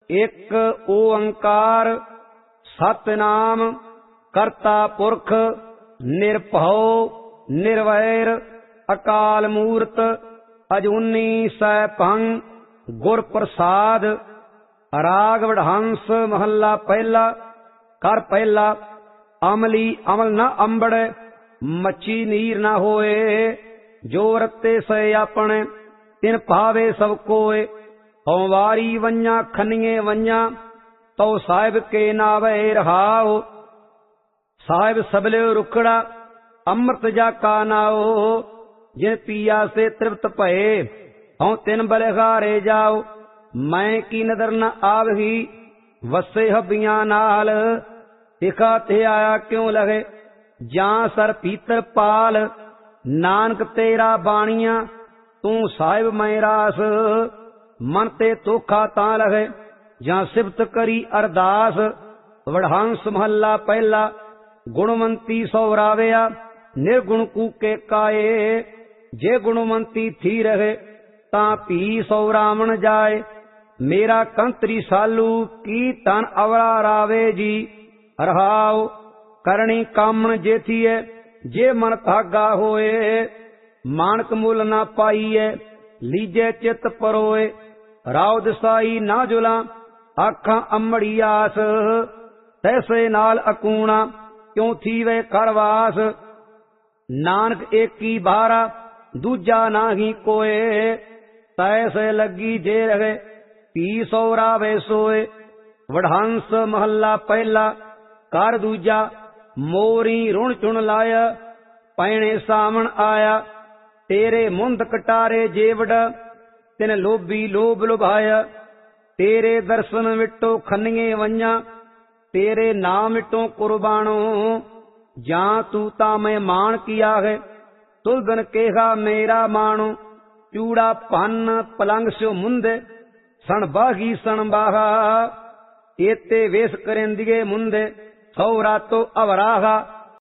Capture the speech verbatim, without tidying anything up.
एक ओंकार सतनाम करता पुरख निरभौ निर्वैर अकाल मूर्त अजूनी सैभं गुर प्रसाद। राग वडहंस महला पहला। कर पहला अमली अमल न अंबड़ मच्छी नीर न होए। जो रते से अपने तिन पावे सब कोय। ओवारी वन्या खनिए वन्या तो साहिब के नावे रहाओ। साहिब सबले रुखड़ा अमृत जा का नाओ। जिन पिया से तृप्त भये हों तिन बलिहारे जाओ। मैं की नदर न आवही वसे हबियां नाल। तिखा ते आया क्यों लगे जां सर पीतर पाल। नानक तेरा बाणिया तू साहिब मैं रास। मन ते तोखा तां लगे जां सिफत करी अरदास। वडहंस महला पहला। गुणवंती सौराविया निर्गुण कूके काए। जे गुणवंती थी रहे तां भी सौरावण जाए। मेरा कंतरी सालू की तन अवरा रावे जी। रहाओ करणी कामण जे थीए जे मन भागा होए। मानक मुल ना पाईए लीजे चित परोए। राव दसाई ना जुला आखा अमड़ी आस। तैसे नाल अकूणा क्यों थीवे करवास। नानक एकी बारा दूजा नाही कोय। तैसे लगी जे रहे पी सौरावे सोए। वडहंस महला पहला। कर दूजा मोरी रुण चुन लाया पैणे सावण आया। तेरे मुंद कटारे जेवड़ तिन लोभी लोभ लुभाया। तेरे दर्शन विटो खनिए वन्या तेरे नाम विटो कुर्बानो। जां तू ता मैं मान किया है तुलदन केहा मेरा मानो। चूड़ा पन्न पलंग स्यो मुंदे सण बाही सण बाहा। एते वेश करेंदिगे मुंदे सौरा तो अवराहा।